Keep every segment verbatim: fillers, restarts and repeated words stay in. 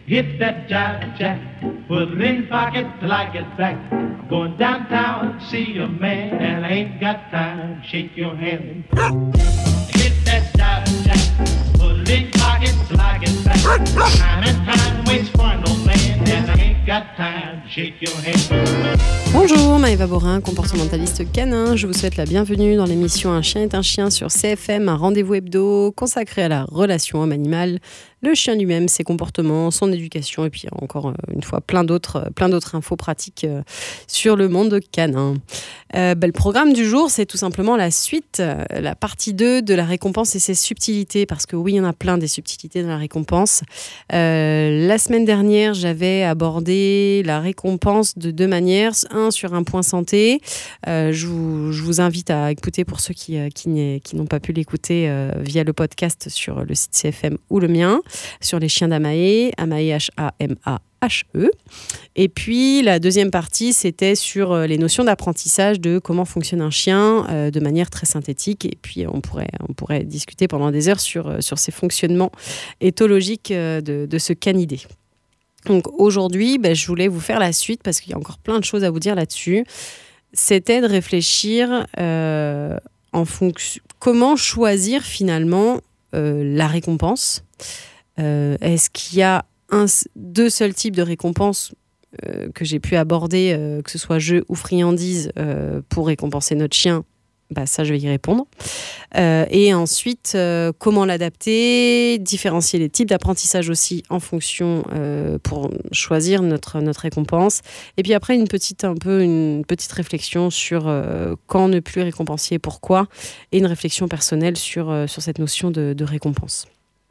Hit that jive jack, put it in pocket till I get back. I'm going downtown to see a man, and I ain't got time to shake your hand. Hit that jive jack, put it in pocket till I get back. Time and time waits for no man, and I ain't got time to shake your hand. Bonjour, Maëva Borin, comportementaliste canin. Je vous souhaite la bienvenue dans l'émission Un chien est un chien sur C F M, un rendez-vous hebdo consacré à la relation homme-animal, le chien lui-même, ses comportements, son éducation et puis encore une fois plein d'autres, plein d'autres infos pratiques sur le monde canin. Euh, ben, le programme du jour, c'est tout simplement la suite, la partie deux de la récompense et ses subtilités, parce que oui, il y en a plein des subtilités dans la récompense. Euh, la semaine dernière, j'avais abordé la récompense de deux manières. Un, sur un point santé. Euh, je, vous, je vous invite à écouter pour ceux qui, qui, qui n'ont pas pu l'écouter euh, via le podcast sur le site C F M ou le mien, sur les chiens d'Amae, Amae H A M A H E. Et puis la deuxième partie, c'était sur les notions d'apprentissage de comment fonctionne un chien euh, de manière très synthétique. Et puis on pourrait, on pourrait discuter pendant des heures sur, sur ces fonctionnements éthologiques euh, de, de ce canidé. Donc aujourd'hui, ben, je voulais vous faire la suite parce qu'il y a encore plein de choses à vous dire là-dessus. C'était de réfléchir euh, en fonction comment choisir finalement euh, la récompense. Euh, est-ce qu'il y a un, deux seuls types de récompenses euh, que j'ai pu aborder, euh, que ce soit jeu ou friandise, euh, pour récompenser notre chien? Bah, ça, je vais y répondre. Euh, et ensuite, euh, comment l'adapter, différencier les types d'apprentissage aussi en fonction euh, pour choisir notre, notre récompense. Et puis après, une petite, un peu, une petite réflexion sur euh, quand ne plus récompenser, pourquoi, et une réflexion personnelle sur, euh, sur cette notion de, de récompense.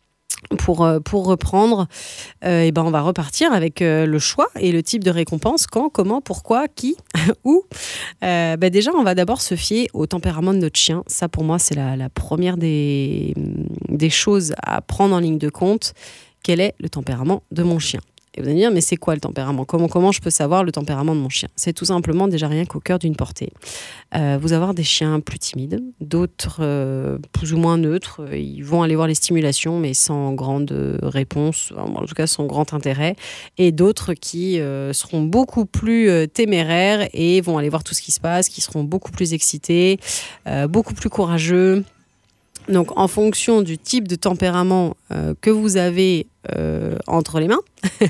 Pour, pour reprendre, euh, et ben on va repartir avec euh, le choix et le type de récompense, quand, comment, pourquoi, qui, où. Euh, ben déjà, on va d'abord se fier au tempérament de notre chien. Ça, pour moi, c'est la, la première des, des choses à prendre en ligne de compte. Quel est le tempérament de mon chien ? Et vous allez me dire, mais c'est quoi le tempérament ? Comment, comment je peux savoir le tempérament de mon chien ? C'est tout simplement déjà rien qu'au cœur d'une portée. Euh, vous avez des chiens plus timides, d'autres euh, plus ou moins neutres. Ils vont aller voir les stimulations, mais sans grande réponse, en tout cas sans grand intérêt. Et d'autres qui euh, seront beaucoup plus euh, téméraires et vont aller voir tout ce qui se passe, qui seront beaucoup plus excités, euh, beaucoup plus courageux. Donc, en fonction du type de tempérament euh, que vous avez euh, entre les mains,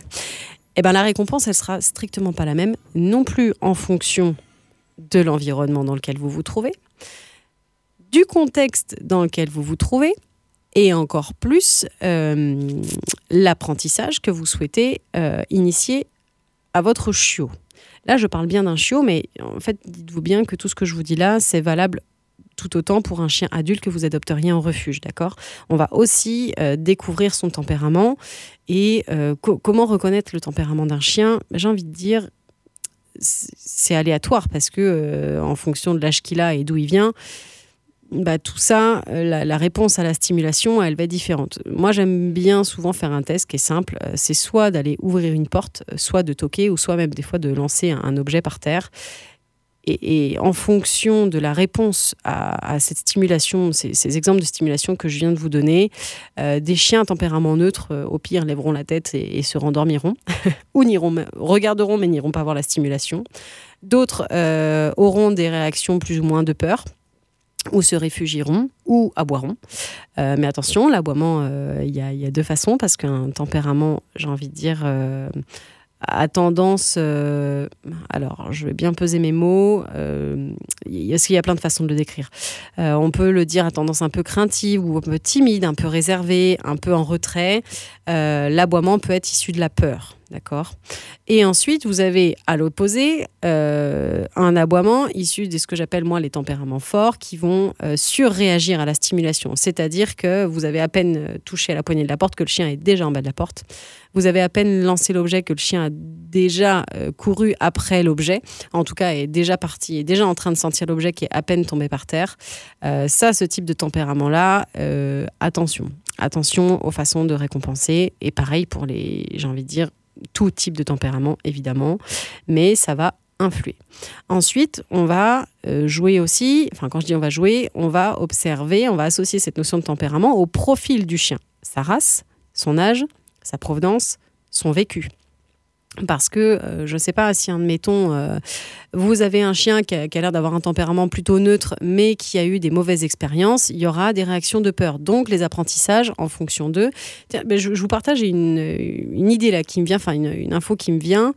eh ben, la récompense, elle sera strictement pas la même, non plus en fonction de l'environnement dans lequel vous vous trouvez, du contexte dans lequel vous vous trouvez, et encore plus euh, l'apprentissage que vous souhaitez euh, initier à votre chiot. Là, je parle bien d'un chiot, mais en fait, dites-vous bien que tout ce que je vous dis là, c'est valable tout autant pour un chien adulte que vous adopteriez en refuge, d'accord ? On va aussi euh, découvrir son tempérament et euh, co- comment reconnaître le tempérament d'un chien. J'ai envie de dire, c'est aléatoire parce que euh, en fonction de l'âge qu'il a et d'où il vient, bah, tout ça, euh, la, la réponse à la stimulation, elle va être différente. Moi, j'aime bien souvent faire un test qui est simple. Euh, c'est soit d'aller ouvrir une porte, soit de toquer, ou soit même des fois de lancer un, un objet par terre. Et, et en fonction de la réponse à, à cette stimulation, ces, ces exemples de stimulation que je viens de vous donner, euh, des chiens à tempérament neutre, euh, au pire, lèveront la tête et, et se rendormiront, ou n'iront, regarderont mais n'iront pas voir la stimulation. D'autres euh, auront des réactions plus ou moins de peur, ou se réfugieront, ou aboieront. Euh, mais attention, l'aboiement, il euh, y, y a deux façons, parce qu'un tempérament, j'ai envie de dire... Euh, a tendance, euh, alors je vais bien peser mes mots, euh, parce qu'il y a plein de façons de le décrire. Euh, on peut le dire à tendance un peu craintive ou un peu timide, un peu réservé, un peu en retrait. Euh, l'aboiement peut être issu de la peur, d'accord ? Et ensuite, vous avez à l'opposé euh, un aboiement issu de ce que j'appelle moi les tempéraments forts qui vont euh, surréagir à la stimulation. C'est-à-dire que vous avez à peine touché à la poignée de la porte que le chien est déjà en bas de la porte. Vous avez à peine lancé l'objet que le chien a déjà euh, couru après l'objet. En tout cas, est déjà parti, est déjà en train de sentir l'objet qui est à peine tombé par terre. Euh, ça, ce type de tempérament-là, euh, attention. Attention aux façons de récompenser. Et pareil pour les, j'ai envie de dire, tout type de tempérament, évidemment. Mais ça va influer. Ensuite, on va euh, jouer aussi, enfin quand je dis on va jouer, on va observer, on va associer cette notion de tempérament au profil du chien. Sa race, son âge, sa provenance, son vécu. Parce que, euh, je ne sais pas si, admettons, euh, vous avez un chien qui a, qui a l'air d'avoir un tempérament plutôt neutre, mais qui a eu des mauvaises expériences, il y aura des réactions de peur. Donc, les apprentissages, en fonction d'eux... Tiens, ben, je, je vous partage une, une idée là qui me vient, enfin une, une info qui me vient.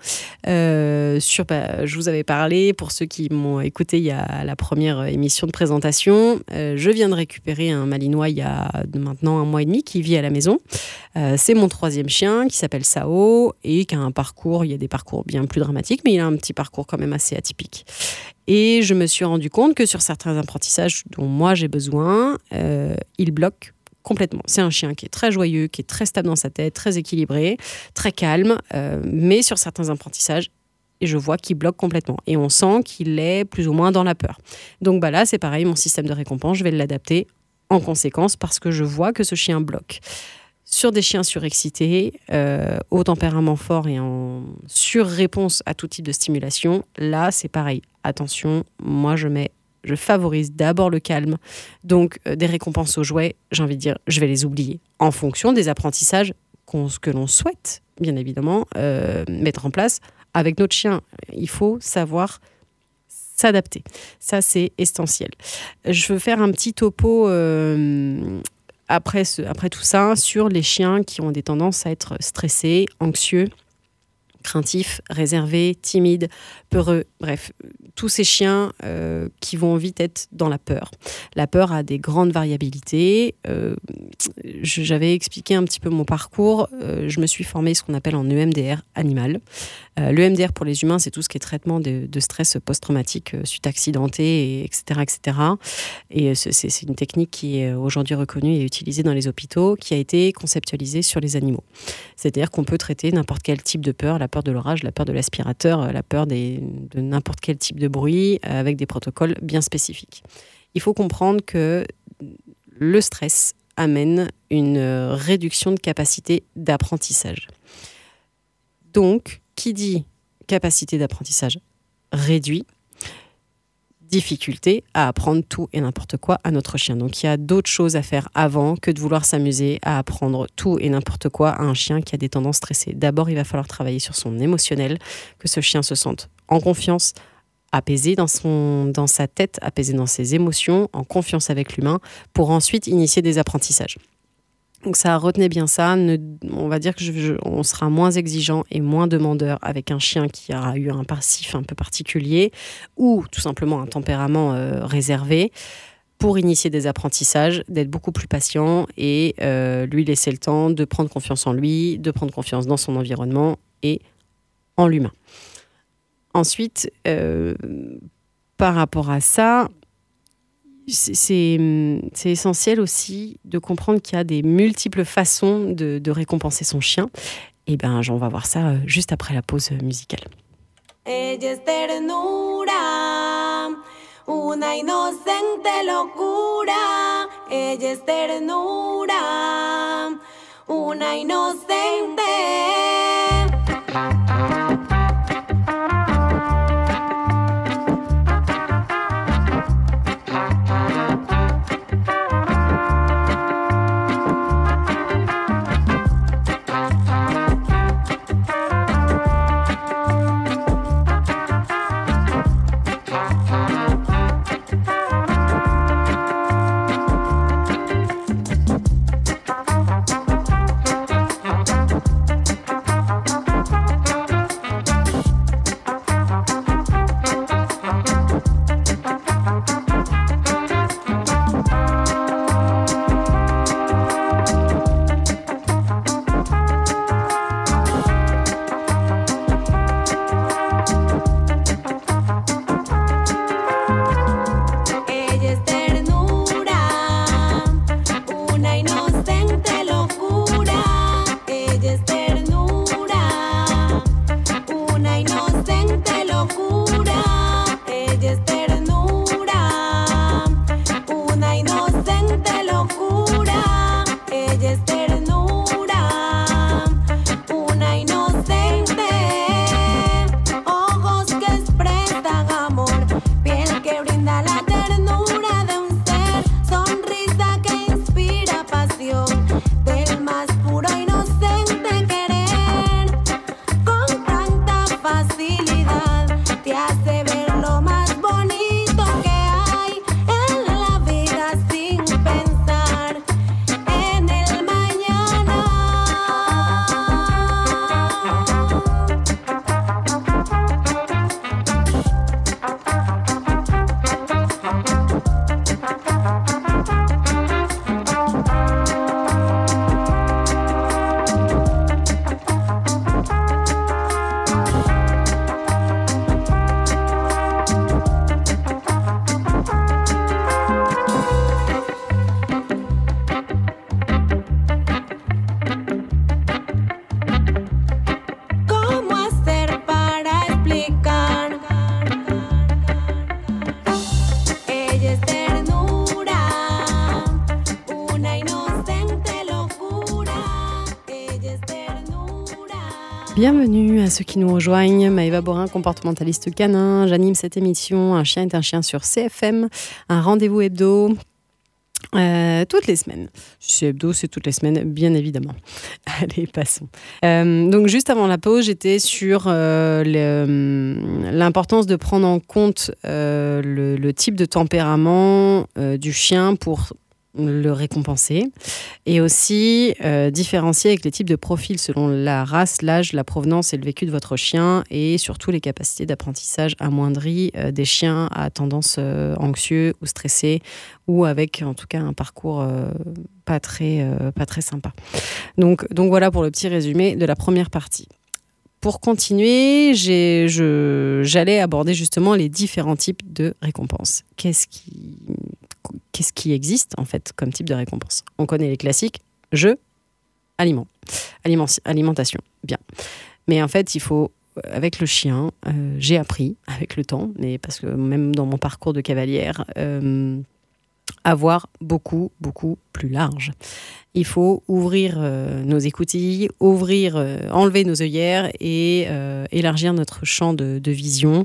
Euh, sur, bah, je vous avais parlé, pour ceux qui m'ont écouté il y a la première émission de présentation, euh, je viens de récupérer un Malinois il y a maintenant un mois et demi qui vit à la maison. Euh, c'est mon troisième chien qui s'appelle Sao et qui a un parcours, il y a des parcours bien plus dramatiques, mais il a un petit parcours quand même assez atypique. Et je me suis rendu compte que sur certains apprentissages dont moi j'ai besoin, euh, il bloque complètement. C'est un chien qui est très joyeux, qui est très stable dans sa tête, très équilibré, très calme, euh, mais sur certains apprentissages, et je vois qu'il bloque complètement. Et on sent qu'il est plus ou moins dans la peur. Donc bah là, c'est pareil, mon système de récompense, je vais l'adapter en conséquence parce que je vois que ce chien bloque. Sur des chiens surexcités, euh, au tempérament fort et en surréponse à tout type de stimulation, là, c'est pareil. Attention, moi, je mets, je favorise d'abord le calme. Donc, euh, des récompenses aux jouets, j'ai envie de dire, je vais les oublier en fonction des apprentissages qu'on, que l'on souhaite, bien évidemment, euh, mettre en place avec notre chien. Il faut savoir s'adapter. Ça, c'est essentiel. Je veux faire un petit topo... Euh, Après, ce, après tout ça, sur les chiens qui ont des tendances à être stressés, anxieux, craintifs, réservés, timides, peureux. Bref, tous ces chiens euh, qui vont vite être dans la peur. La peur a des grandes variabilités. Euh, j'avais expliqué un petit peu mon parcours. Euh, je me suis formée ce qu'on appelle en E M D R animal. Euh, L'E M D R pour les humains, c'est tout ce qui est traitement de, de stress post-traumatique euh, suite accidenté, et, etc., et cetera. Et c'est, c'est une technique qui est aujourd'hui reconnue et utilisée dans les hôpitaux, qui a été conceptualisée sur les animaux. C'est-à-dire qu'on peut traiter n'importe quel type de peur, la peur de l'orage, la peur de l'aspirateur, la peur des, de n'importe quel type de bruit, euh, avec des protocoles bien spécifiques. Il faut comprendre que le stress amène une réduction de capacité d'apprentissage. Donc, qui dit capacité d'apprentissage réduit, difficulté à apprendre tout et n'importe quoi à notre chien. Donc il y a d'autres choses à faire avant que de vouloir s'amuser à apprendre tout et n'importe quoi à un chien qui a des tendances stressées. D'abord, il va falloir travailler sur son émotionnel, que ce chien se sente en confiance, apaisé dans, son, dans sa tête, apaisé dans ses émotions, en confiance avec l'humain, pour ensuite initier des apprentissages. Donc ça, retenez bien ça. Ne, on va dire que je, je, on sera moins exigeant et moins demandeur avec un chien qui aura eu un passif un peu particulier ou tout simplement un tempérament euh, réservé, pour initier des apprentissages, d'être beaucoup plus patient et euh, lui laisser le temps de prendre confiance en lui, de prendre confiance dans son environnement et en l'humain. Ensuite, euh, par rapport à ça, C'est, c'est, c'est essentiel aussi de comprendre qu'il y a des multiples façons de, de récompenser son chien. Et bien, on va voir ça juste après la pause musicale. Ella es ternura, una inocente locura. Ella es ternura, una inocente. Bienvenue à ceux qui nous rejoignent. Maëva Borin, comportementaliste canin. J'anime cette émission Un chien est un chien sur C F M, un rendez-vous hebdo. Euh, toutes les semaines. C'est hebdo, c'est toutes les semaines, bien évidemment. Allez, passons. Euh, donc, juste avant la pause, j'étais sur euh, le, l'importance de prendre en compte euh, le, le type de tempérament euh, du chien pour le récompenser, et aussi euh, différencier avec les types de profils selon la race, l'âge, la provenance et le vécu de votre chien, et surtout les capacités d'apprentissage amoindries euh, des chiens à tendance euh, anxieux ou stressés, ou avec en tout cas un parcours euh, pas très, euh, pas très sympa. Donc, donc voilà pour le petit résumé de la première partie. Pour continuer, j'ai, je, j'allais aborder justement les différents types de récompenses. Qu'est-ce qui, qu'est-ce qui existe en fait comme type de récompense ? On connaît les classiques, jeu, aliment, aliment alimentation, bien. Mais en fait, il faut, avec le chien, euh, j'ai appris avec le temps, mais parce que même dans mon parcours de cavalière, euh, avoir beaucoup, beaucoup plus large. Il faut ouvrir euh, nos écoutilles, ouvrir, euh, enlever nos œillères et euh, élargir notre champ de, de vision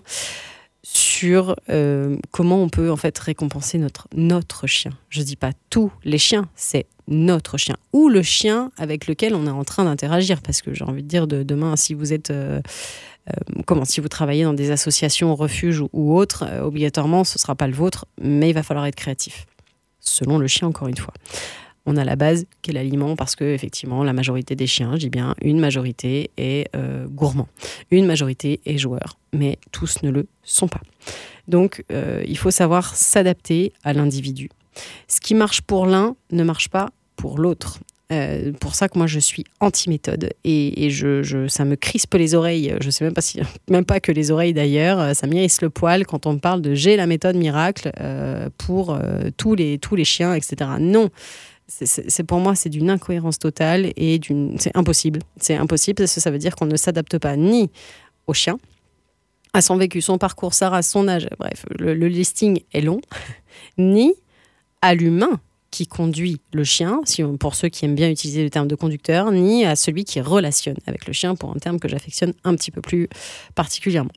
sur euh, comment on peut en fait récompenser notre, notre chien. Je ne dis pas tous les chiens, c'est notre chien ou le chien avec lequel on est en train d'interagir, parce que j'ai envie de dire de, demain, si vous êtes... Euh, Euh, comment, si vous travaillez dans des associations, refuges ou, ou autres, euh, obligatoirement, ce ne sera pas le vôtre, mais il va falloir être créatif. Selon le chien, encore une fois. On a la base qui est l'aliment, parce que effectivement, la majorité des chiens, je dis bien une majorité, est euh, gourmand. Une majorité est joueur, mais tous ne le sont pas. Donc, euh, il faut savoir s'adapter à l'individu. Ce qui marche pour l'un ne marche pas pour l'autre. Euh, pour ça que moi je suis anti-méthode et, et je, je, ça me crispe les oreilles. Je sais même pas, si, même pas que les oreilles d'ailleurs, ça m'irrisse le poil quand on me parle de j'ai la méthode miracle euh, pour euh, tous, les, tous les chiens, et cetera. Non, c'est, c'est, c'est pour moi c'est d'une incohérence totale et d'une, c'est impossible. C'est impossible parce que ça veut dire qu'on ne s'adapte pas ni au chien, à son vécu, son parcours, sa race, son âge, bref, le, le listing est long, ni à l'humain qui conduit le chien, si on, pour ceux qui aiment bien utiliser le terme de conducteur, ni à celui qui relationne avec le chien, pour un terme que j'affectionne un petit peu plus particulièrement.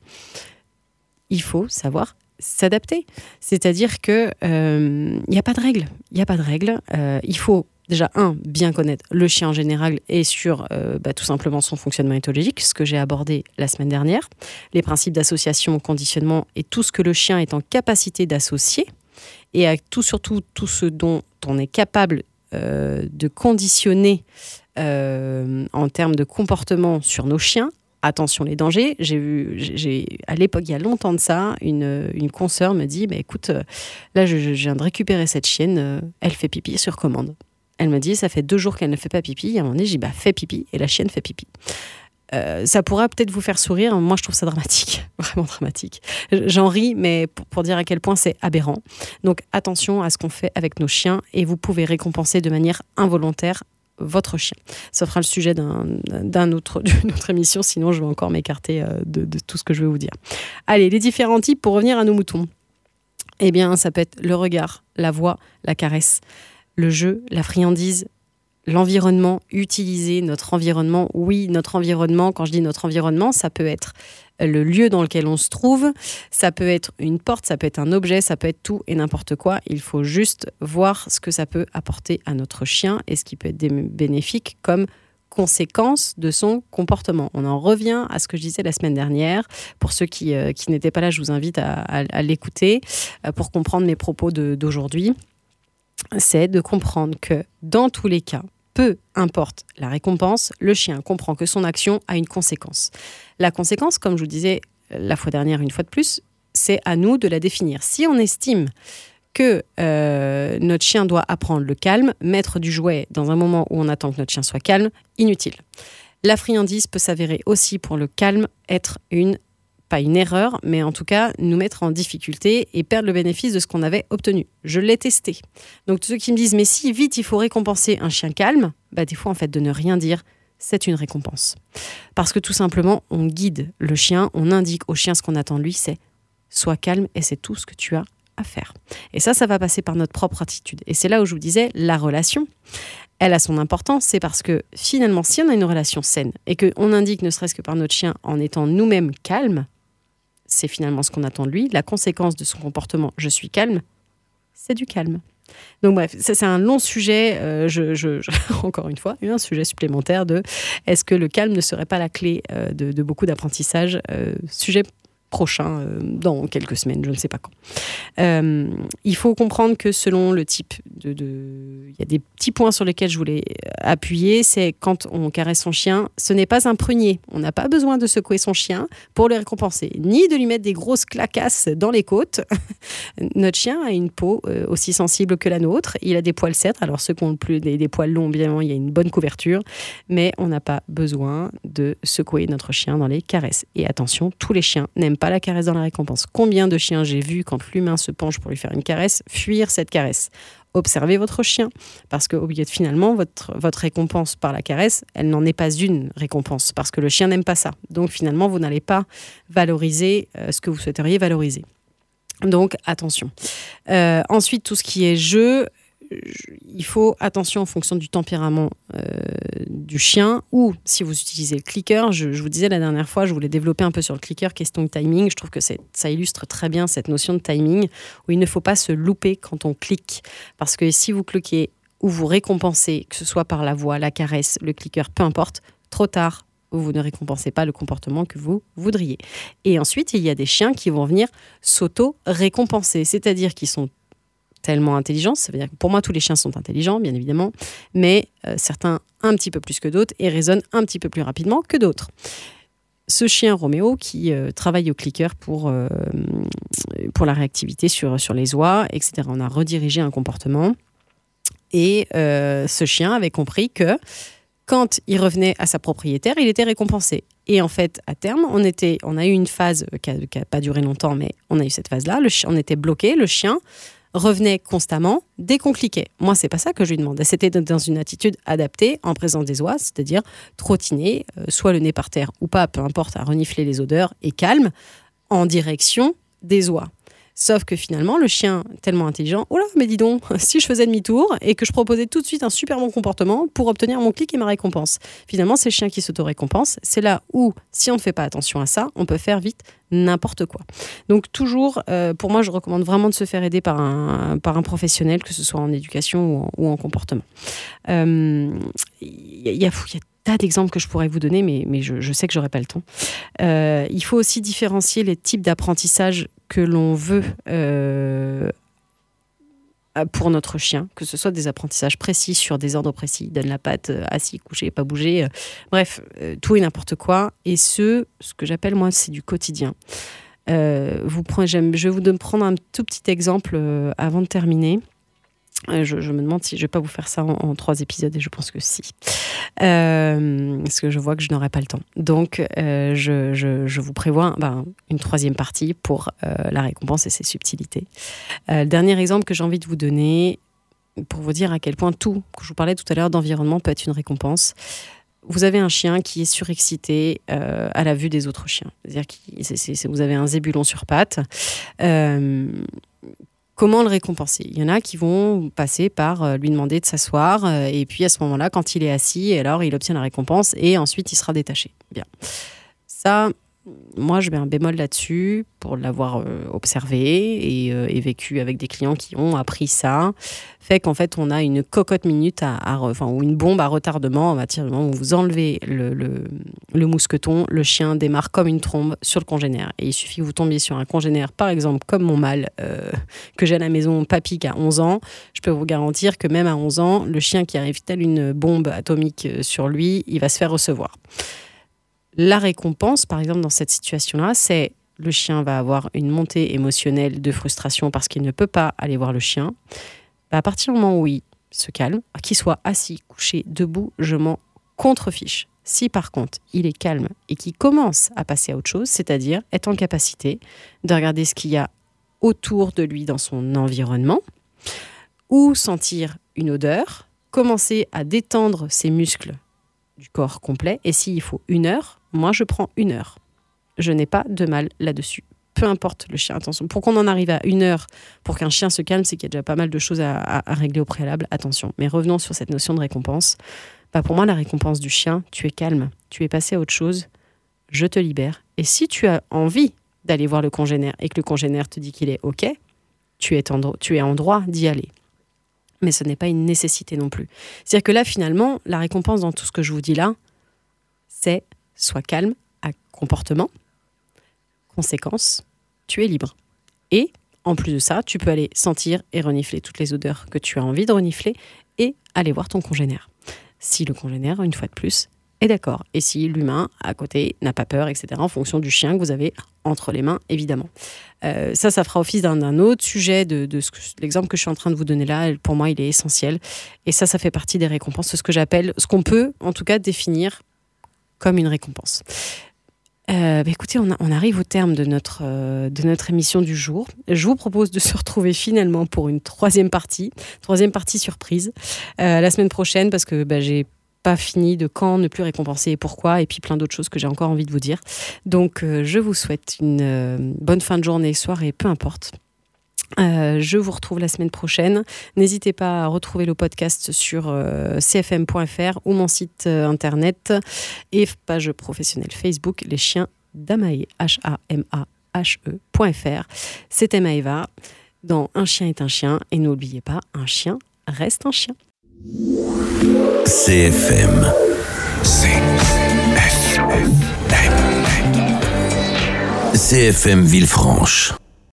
Il faut savoir s'adapter. C'est-à-dire qu'il n'y euh, a pas de règle. Il n'y a pas de règle. Euh, il faut déjà, un, bien connaître le chien en général et sur euh, bah, tout simplement son fonctionnement éthologique, ce que j'ai abordé la semaine dernière, les principes d'association, conditionnement et tout ce que le chien est en capacité d'associer, et à tout, surtout tout ce dont on est capable euh, de conditionner euh, en termes de comportement sur nos chiens. Attention les dangers. J'ai vu, j'ai, à l'époque, il y a longtemps de ça, une, une consoeur me dit bah, « Écoute, là, je, je viens de récupérer cette chienne, euh, elle fait pipi sur commande. » Elle me dit « Ça fait deux jours qu'elle ne fait pas pipi. » À un moment donné, j'ai dit bah, « Fais pipi. » Et la chienne fait pipi. Euh, ça pourra peut-être vous faire sourire. Moi, je trouve ça dramatique, vraiment dramatique. J'en ris, mais pour, pour dire à quel point c'est aberrant. Donc, attention à ce qu'on fait avec nos chiens et vous pouvez récompenser de manière involontaire votre chien. Ça fera le sujet d'un, d'un autre, d'une autre émission, sinon je vais encore m'écarter de, de tout ce que je vais vous dire. Allez, les différents types pour revenir à nos moutons. Eh bien, ça peut être le regard, la voix, la caresse, le jeu, la friandise, l'environnement, utiliser notre environnement. Oui, notre environnement, quand je dis notre environnement, ça peut être le lieu dans lequel on se trouve, ça peut être une porte, ça peut être un objet, ça peut être tout et n'importe quoi. Il faut juste voir ce que ça peut apporter à notre chien et ce qui peut être bénéfique comme conséquence de son comportement. On en revient à ce que je disais la semaine dernière. Pour ceux qui, euh, qui n'étaient pas là, je vous invite à, à, à l'écouter euh, pour comprendre mes propos de, d'aujourd'hui. C'est de comprendre que dans tous les cas, peu importe la récompense, le chien comprend que son action a une conséquence. La conséquence, comme je vous disais la fois dernière, une fois de plus, c'est à nous de la définir. Si on estime que euh, notre chien doit apprendre le calme, mettre du jouet dans un moment où on attend que notre chien soit calme, inutile. La friandise peut s'avérer aussi pour le calme être une pas une erreur, mais en tout cas, nous mettre en difficulté et perdre le bénéfice de ce qu'on avait obtenu. Je l'ai testé. Donc, ceux qui me disent « mais si, vite, il faut récompenser un chien calme », bah, des fois, en fait, de ne rien dire, c'est une récompense. Parce que tout simplement, on guide le chien, on indique au chien ce qu'on attend de lui, c'est « sois calme et c'est tout ce que tu as à faire. Et ça, ça va passer par notre propre attitude. Et c'est là où je vous disais, la relation, elle a son importance, c'est parce que finalement, si on a une relation saine et qu'on indique ne serait-ce que par notre chien en étant nous-mêmes calmes, c'est finalement ce qu'on attend de lui. La conséquence de son comportement, je suis calme, c'est du calme. Donc bref, ça, c'est un long sujet, euh, je, je, je, encore une fois, un sujet supplémentaire de est-ce que le calme ne serait pas la clé euh, de, de beaucoup d'apprentissage, euh, sujet prochain, euh, dans quelques semaines, je ne sais pas quand. Euh, il faut comprendre que selon le type de, de... Il y a des petits points sur lesquels je voulais appuyer, c'est quand on caresse son chien, ce n'est pas un prunier. On n'a pas besoin de secouer son chien pour le récompenser, ni de lui mettre des grosses clacasses dans les côtes. Notre chien a une peau euh, aussi sensible que la nôtre. Il a des poils cèdres, alors ceux qui ont plus des, des poils longs, bien évidemment, il y a une bonne couverture, mais on n'a pas besoin de secouer notre chien dans les caresses. Et attention, tous les chiens n'aiment pas la caresse dans la récompense. Combien de chiens j'ai vu, quand l'humain se penche pour lui faire une caresse, fuir cette caresse? Observez votre chien, parce qu'au milieu de finalement, votre, votre récompense par la caresse, elle n'en est pas une récompense, parce que le chien n'aime pas ça. Donc finalement, vous n'allez pas valoriser euh, ce que vous souhaiteriez valoriser. Donc attention. Euh, ensuite, tout ce qui est jeu, il faut attention en fonction du tempérament euh, du chien, ou si vous utilisez le clicker, je, je vous disais la dernière fois, je voulais développer un peu sur le clicker, question de timing. Je trouve que c'est, ça illustre très bien cette notion de timing, où il ne faut pas se louper quand on clique, parce que si vous cliquez ou vous récompensez, que ce soit par la voix, la caresse, le clicker, peu importe, trop tard, vous ne récompensez pas le comportement que vous voudriez. Et ensuite, il y a des chiens qui vont venir s'auto-récompenser, c'est-à-dire qu'ils sont tellement intelligents, ça veut dire que pour moi tous les chiens sont intelligents bien évidemment, mais euh, certains un petit peu plus que d'autres et raisonnent un petit peu plus rapidement que d'autres. Ce chien Roméo qui euh, travaille au clicker pour, euh, pour la réactivité sur, sur les oies, et cetera. On a redirigé un comportement et euh, ce chien avait compris que quand il revenait à sa propriétaire, il était récompensé. Et en fait, à terme, on, était, on a eu une phase qui n'a pas duré longtemps, mais on a eu cette phase-là, le chien, on était bloqué, le chien revenait constamment dès qu'on cliquait. Moi, c'est pas ça que je lui demandais. C'était dans une attitude adaptée en présence des oies, c'est-à-dire trottiner, euh, soit le nez par terre ou pas, peu importe, à renifler les odeurs et calme, en direction des oies. Sauf que finalement, le chien, tellement intelligent, oh là, mais dis donc, si je faisais demi-tour et que je proposais tout de suite un super bon comportement pour obtenir mon clic et ma récompense. Finalement, c'est le chien qui s'auto-récompense. C'est là où, si on ne fait pas attention à ça, on peut faire vite n'importe quoi. Donc toujours, euh, pour moi, je recommande vraiment de se faire aider par un, par un professionnel, que ce soit en éducation ou en, ou en comportement. Il euh, y, y, y a tas d'exemples que je pourrais vous donner, mais, mais je, je sais que je n'aurai pas le temps. Euh, il faut aussi différencier les types d'apprentissage que l'on veut euh, pour notre chien, que ce soit des apprentissages précis sur des ordres précis, donne la patte, assis, couché, pas bouger, euh, bref, euh, tout et n'importe quoi. Et ce, ce que j'appelle moi, c'est du quotidien. Euh, vous prenez, j'aime, je vais vous prendre un tout petit exemple euh, avant de terminer. Je, je me demande si je ne vais pas vous faire ça en, en trois épisodes, et je pense que si. Euh, parce que je vois que je n'aurai pas le temps. Donc, euh, je, je, je vous prévois ben, une troisième partie pour euh, la récompense et ses subtilités. Euh, le dernier exemple que j'ai envie de vous donner, pour vous dire à quel point tout, que je vous parlais tout à l'heure d'environnement, peut être une récompense. Vous avez un chien qui est surexcité euh, à la vue des autres chiens. C'est-à-dire que vous avez un zébulon sur pattes. Euh, Comment le récompenser? Il y en a qui vont passer par lui demander de s'asseoir et puis à ce moment-là, quand il est assis, alors il obtient la récompense et ensuite il sera détaché. Bien. Ça, moi, je mets un bémol là-dessus pour l'avoir euh, observé et, euh, et vécu avec des clients qui ont appris ça. Fait qu'en fait, on a une cocotte minute à, à, enfin, ou une bombe à retardement. À partir du moment où vous enlevez le, le, le mousqueton, le chien démarre comme une trombe sur le congénère. Et il suffit que vous tombiez sur un congénère, par exemple, comme mon mâle euh, que j'ai à la maison, Papy, qui a onze ans. Je peux vous garantir que même à onze ans, le chien qui arrive tel une bombe atomique sur lui, il va se faire recevoir. La récompense, par exemple, dans cette situation-là, c'est le chien va avoir une montée émotionnelle de frustration parce qu'il ne peut pas aller voir le chien. Bah, à partir du moment où il se calme, qu'il soit assis, couché, debout, je m'en contrefiche. Si par contre, il est calme et qu'il commence à passer à autre chose, c'est-à-dire être en capacité de regarder ce qu'il y a autour de lui dans son environnement, ou sentir une odeur, commencer à détendre ses muscles du corps complet, et s'il faut une heure, moi je prends une heure. Je n'ai pas de mal là-dessus. peu importe le chien, attention. Pour qu'on en arrive à une heure, pour qu'un chien se calme, c'est qu'il y a déjà pas mal de choses à, à, à régler au préalable, attention. Mais revenons sur cette notion de récompense. Bah pour moi, la récompense du chien, tu es calme, tu es passé à autre chose, je te libère. Et si tu as envie d'aller voir le congénère et que le congénère te dit qu'il est OK, tu es en, tu es en droit d'y aller. Mais ce n'est pas une nécessité non plus. C'est-à-dire que là, finalement, la récompense dans tout ce que je vous dis là, c'est sois calme à comportement, conséquence, tu es libre. Et en plus de ça, tu peux aller sentir et renifler toutes les odeurs que tu as envie de renifler et aller voir ton congénère. Si le congénère, une fois de plus, est d'accord. Et si l'humain, à côté, n'a pas peur, et cetera, en fonction du chien que vous avez entre les mains, évidemment. Euh, ça, ça fera office d'un, d'un autre sujet, de, de ce que, l'exemple que je suis en train de vous donner là. Pour moi, il est essentiel. Et ça, ça fait partie des récompenses, ce que j'appelle, ce qu'on peut, en tout cas, définir comme une récompense. Euh, bah écoutez, on, a, on arrive au terme de notre, euh, de notre émission du jour. Je vous propose de se retrouver finalement pour une troisième partie, troisième partie surprise, euh, la semaine prochaine, parce que bah, j'ai pas fini de quand ne plus récompenser et pourquoi, et puis plein d'autres choses que j'ai encore envie de vous dire. Donc, euh, je vous souhaite une euh, bonne fin de journée, soirée, peu importe. Euh, je vous retrouve la semaine prochaine. N'hésitez pas à retrouver le podcast sur euh, c f m point f r ou mon site euh, internet et page professionnelle Facebook Les Chiens d'Amae, H A M A H E point F R. C'était Maëva dans Un chien est un chien, et n'oubliez pas, un chien reste un chien. C F M. C F M. C F M Villefranche.